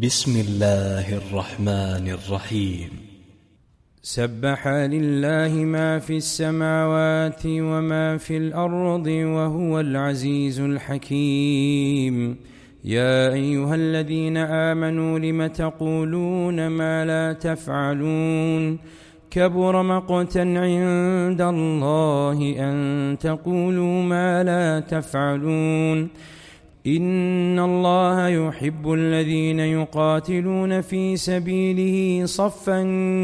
بسم الله الرحمن الرحيم. سبح لله ما في السماوات وما في الأرض وهو العزيز الحكيم. يا أيها الذين آمنوا لم تقولون ما لا تفعلون كبر مقتا عند الله أن تقولوا ما لا تفعلون. إن الله يحب الذين يقاتلون في سبيله صفا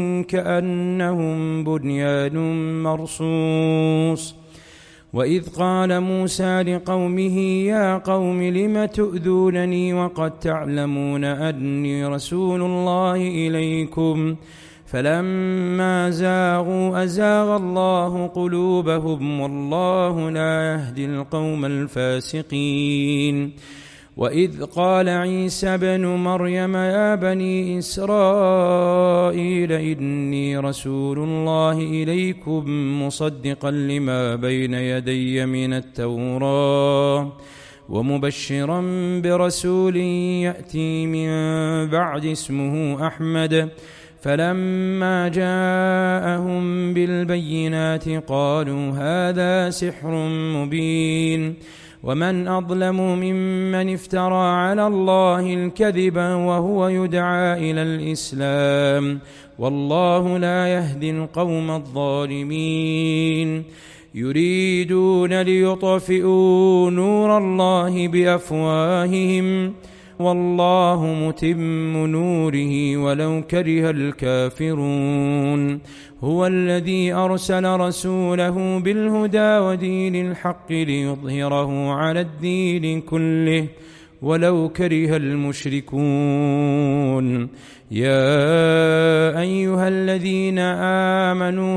كأنهم بنيان مرصوص. وإذ قال موسى لقومه يا قوم لم تؤذونني وقد تعلمون أني رسول الله إليكم فلما زاغوا أزاغ الله قلوبهم والله لا يهدي القوم الفاسقين. وإذ قال عيسى بن مريم يا بني إسرائيل إني رسول الله إليكم مصدقا لما بين يدي من التوراة ومبشرا برسول يأتي من بعد اسمه أحمد. فلما جاءهم بالبينات قالوا هذا سحر مبين. ومن أظلم ممن افترى على الله الكذب وهو يدعى إلى الإسلام والله لا يهدي القوم الظالمين. يريدون ليطفئوا نور الله بأفواههم والله متم نوره ولو كره الكافرون. هو الذي أرسل رسوله بالهدى ودين الحق ليظهره على الدين كله ولو كره المشركون. يا أيها الذين آمنوا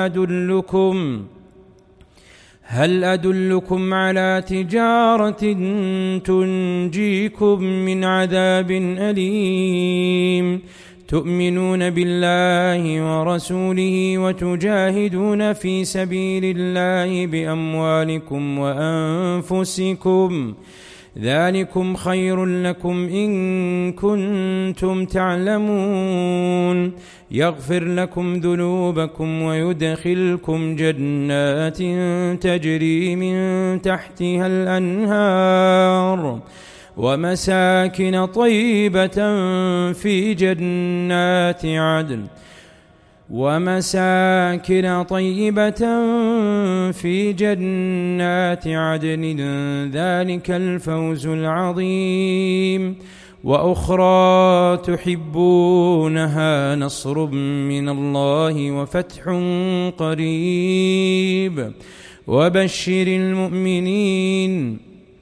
هل أدلكم على تجارة تنجيكم من عذاب أليم تؤمنون بالله ورسوله وتجاهدون في سبيل الله بأموالكم وأنفسكم ذلكم خير لكم إن كنتم تعلمون. يغفر لكم ذنوبكم ويدخلكم جنات تجري من تحتها الأنهار ومساكن طيبة في جنات عدن ذلك الفوز العظيم. وأخرى تحبونها نصر من الله وفتح قريب وبشر المؤمنين.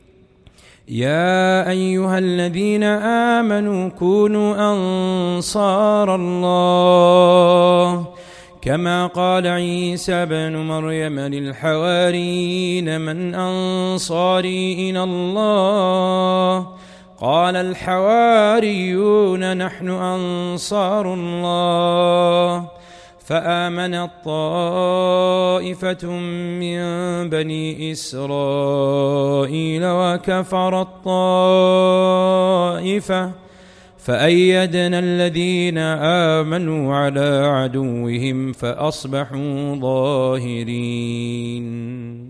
يا أيها الذين آمنوا كونوا أنصار الله كما قال عيسى بن مريم للحواريين من أنصاري إلى الله قال الحواريون نحن أنصار الله. فآمنت طائفة من بني إسرائيل وكفرت طائفة فأيدنا الذين آمنوا على عدوهم فأصبحوا ظاهرين.